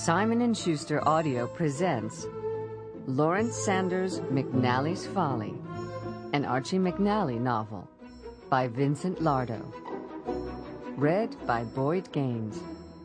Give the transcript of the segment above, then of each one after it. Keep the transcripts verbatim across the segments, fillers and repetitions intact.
Simon and Schuster Audio presents Lawrence Sanders' McNally's Folly, an Archie McNally novel by Vincent Lardo. Read by Boyd Gaines.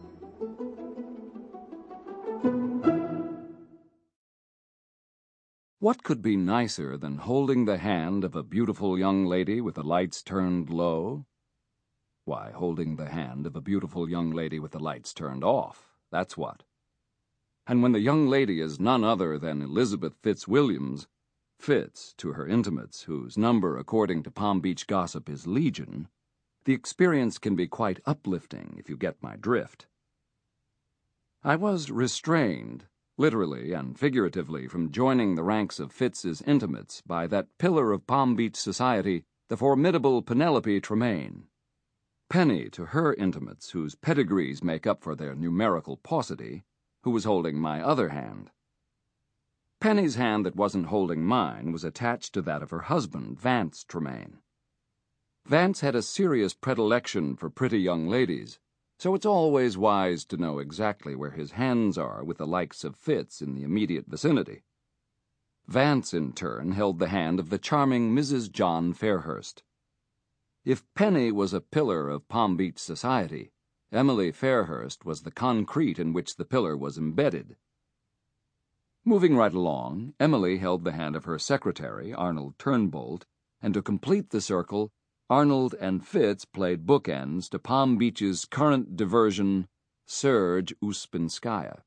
What could be nicer than holding the hand of a beautiful young lady with the lights turned low? Why, holding the hand of a beautiful young lady with the lights turned off, that's what. And when the young lady is none other than Elizabeth Fitzwilliams, Fitz to her intimates, whose number according to Palm Beach gossip is legion, the experience can be quite uplifting if you get my drift. I was restrained, literally and figuratively, from joining the ranks of Fitz's intimates by that pillar of Palm Beach society, the formidable Penelope Tremaine. Penny to her intimates, whose pedigrees make up for their numerical paucity, who was holding my other hand. Penny's hand that wasn't holding mine was attached to that of her husband, Vance Tremaine. Vance had a serious predilection for pretty young ladies, so it's always wise to know exactly where his hands are with the likes of Fitz in the immediate vicinity. Vance, in turn, held the hand of the charming Missus John Fairhurst. If Penny was a pillar of Palm Beach society, Emily Fairhurst was the concrete in which the pillar was embedded. Moving right along, Emily held the hand of her secretary, Arnold Turnbolt, and to complete the circle, Arnold and Fitz played bookends to Palm Beach's current diversion, Serge Uspinskaya.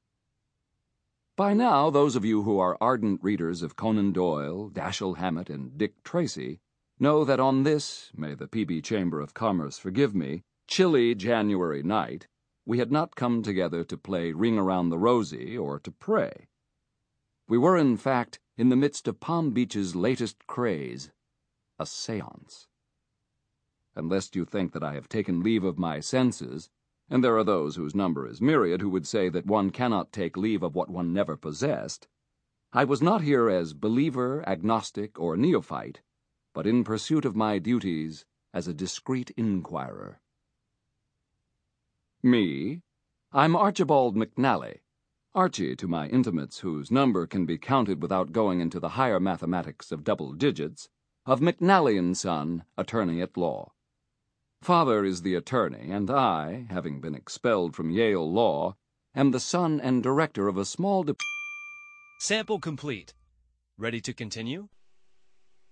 By now, those of you who are ardent readers of Conan Doyle, Dashiell Hammett, and Dick Tracy know that on this, may the P B Chamber of Commerce forgive me, chilly January night, we had not come together to play Ring Around the Rosie or to pray. We were, in fact, in the midst of Palm Beach's latest craze, a séance. And lest you think that I have taken leave of my senses, and there are those whose number is myriad who would say that one cannot take leave of what one never possessed, I was not here as believer, agnostic, or neophyte, but in pursuit of my duties as a discreet inquirer. Me? I'm Archibald McNally, Archie to my intimates whose number can be counted without going into the higher mathematics of double digits, of McNally and Son, attorney at law. Father is the attorney, and I, having been expelled from Yale Law, am the son and director of a small de- Sample complete. Ready to continue?